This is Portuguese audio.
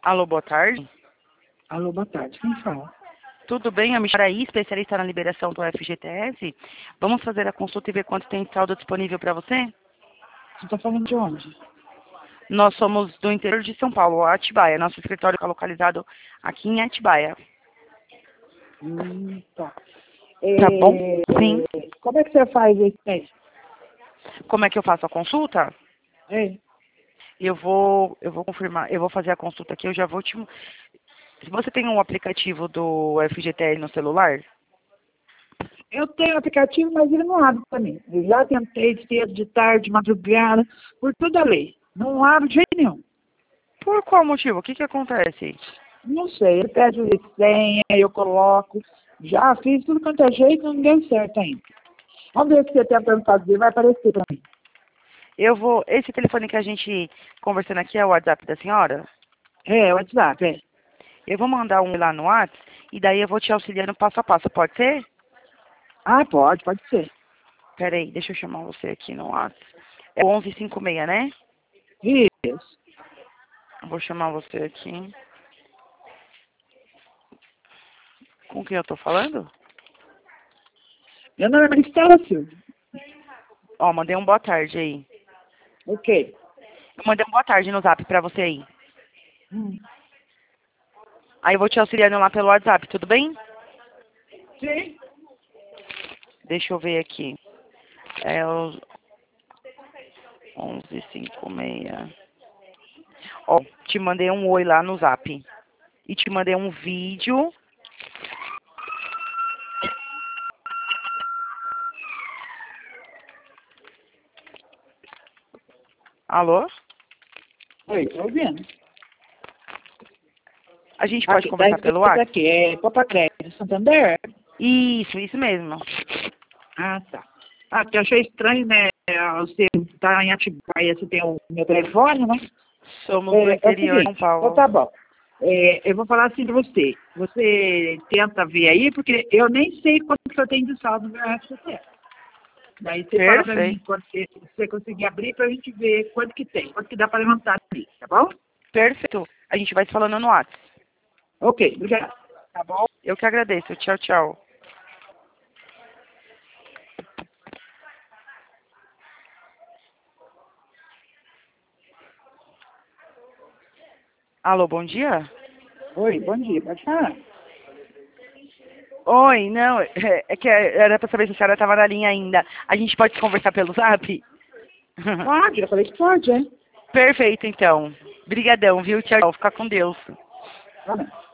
Alô, boa tarde. Alô, boa tarde. Quem fala? Tudo bem? Eu me chamo Araí, especialista na liberação do FGTS. Vamos fazer a consulta e ver quanto tem de saldo disponível para você? Você está falando de onde? Nós somos do interior de São Paulo, Atibaia. Nosso escritório está localizado aqui em Atibaia. Tá. Tá bom? Sim. Como é que você faz esse teste? Como é que eu faço a consulta? É. Eu vou confirmar, eu vou fazer a consulta aqui, eu já vou te... Se você tem um aplicativo do FGTS no celular? Eu tenho aplicativo, mas ele não abre para mim. Eu já tentei de cedo, de tarde, de madrugada, por toda a lei. Não abre de jeito nenhum. Por qual motivo? O que que acontece? Não sei, ele pede senha, eu coloco. Já fiz tudo quanto é jeito, não deu certo ainda. Vamos ver se você tentando fazer, vai aparecer para mim. Eu vou... Esse telefone que a gente conversando aqui é o WhatsApp da senhora? É, o WhatsApp, é. Eu vou mandar um lá no WhatsApp e daí eu vou te auxiliando passo a passo, pode ser? Ah, pode ser. Peraí, deixa eu chamar você aqui no WhatsApp. É o 1156, né? Isso. Eu vou chamar você aqui. Com quem eu tô falando? Meu nome é Maristela Silva. Ó, mandei um boa tarde aí. Ok. Eu mandei um boa tarde no Zap pra você aí. Aí eu vou te auxiliando lá pelo WhatsApp, tudo bem? Sim. Deixa eu ver aqui. É o 1156. Ó, te mandei um oi lá no Zap. E te mandei um vídeo. Alô? Oi, tô ouvindo. A gente pode Aqui, da conversar pelo empresa WhatsApp? aqui, é Copa Crédito, Santander? Isso mesmo. Ah, tá. Ah, porque eu achei estranho, né? Você tá em Atibaia, você tem o meu telefone, né? Somos do É o interior de São seguinte, então Paulo. tá bom. Eu vou falar assim pra você. Você tenta ver aí, porque eu nem sei quanto que eu tenho de saldo no meu FCT. Daí você fala pra mim Perfeito. quando você conseguir abrir pra gente ver quanto que tem, quanto que dá pra levantar ali, tá bom? Perfeito. A gente vai se falando no WhatsApp. Ok, obrigado. Tá bom? Eu que agradeço. Tchau, tchau. Alô, bom dia? Oi, bom dia, pode falar. Oi, não, é que era pra saber se a senhora estava na linha ainda. A gente pode conversar pelo Zap? Pode, eu falei que pode, hein? Perfeito, então. Brigadão, viu? Tchau, fica com Deus. Tá bom.